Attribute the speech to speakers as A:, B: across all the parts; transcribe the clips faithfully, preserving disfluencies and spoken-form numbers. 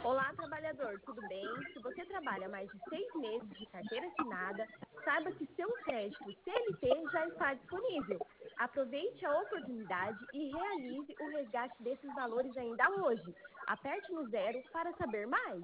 A: Olá, trabalhador, tudo bem? Se você trabalha mais de seis meses de carteira assinada, saiba que seu crédito C L T já está disponível. Aproveite a oportunidade e realize o resgate desses valores ainda hoje. Aperte no zero para saber mais.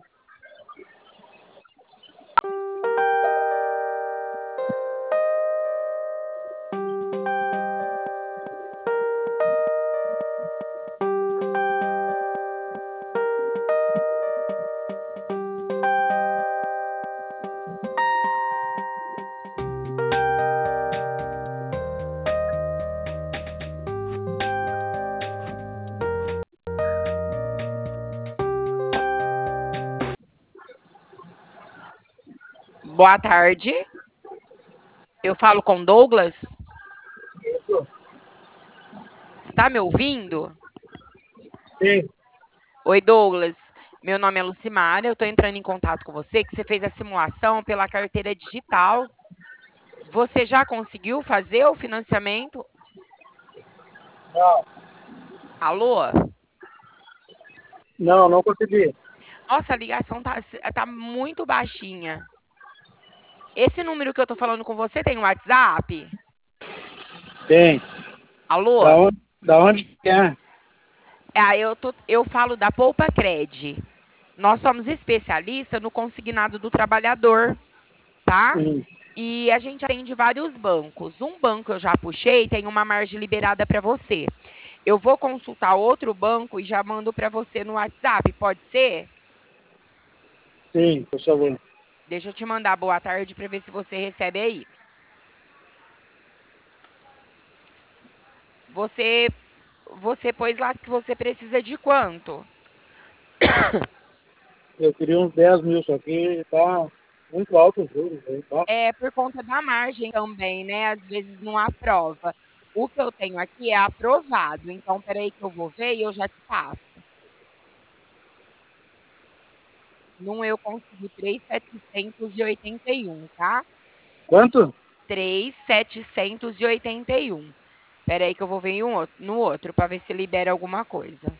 B: Boa tarde. Eu falo com Douglas. Está me ouvindo?
C: Sim,
B: Oi, Douglas. Meu nome é Lucimara. Eu estou entrando em contato com você, que você fez a simulação pela carteira digital. Você já conseguiu fazer o financiamento?
C: não,
B: Alô?
C: não, não consegui.
B: Nossa, a ligação tá, tá muito baixinha. Esse número que eu tô falando com você tem WhatsApp?
C: Tem. Da
B: Alô?
C: onde, da onde que é?
B: Ah, eu, tô, eu falo da Poupa Cred. Nós somos especialistas no consignado do trabalhador, tá?
C: Sim,
B: E a gente atende vários bancos. Um banco eu já puxei, tem uma margem liberada para você. Eu vou consultar outro banco e já mando para você no WhatsApp, pode ser?
C: sim, por favor.
B: Deixa eu te mandar boa tarde para ver se você recebe aí. Você você pôs lá que você precisa de quanto?
C: Eu queria uns dez mil, só que tá muito alto os juros aí, tá?
B: É por conta da margem também, né? Às vezes não aprova. O que eu tenho aqui é aprovado. Então, peraí que eu vou ver e eu já te passo. Num eu consegui três mil setecentos e oitenta e um, tá?
C: Quanto?
B: três mil setecentos e oitenta e um. Peraí que eu vou ver em um outro, no outro para ver se libera alguma coisa.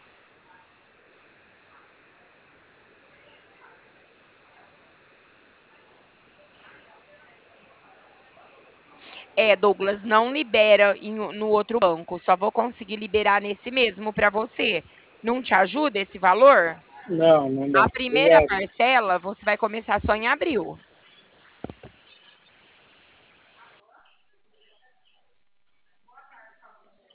B: É, Douglas, não libera em o- no outro banco. Só vou conseguir liberar nesse mesmo para você. Não te ajuda esse valor?
C: Não, não dá.
B: A primeira
C: Obrigado.
B: parcela você vai começar só em abril.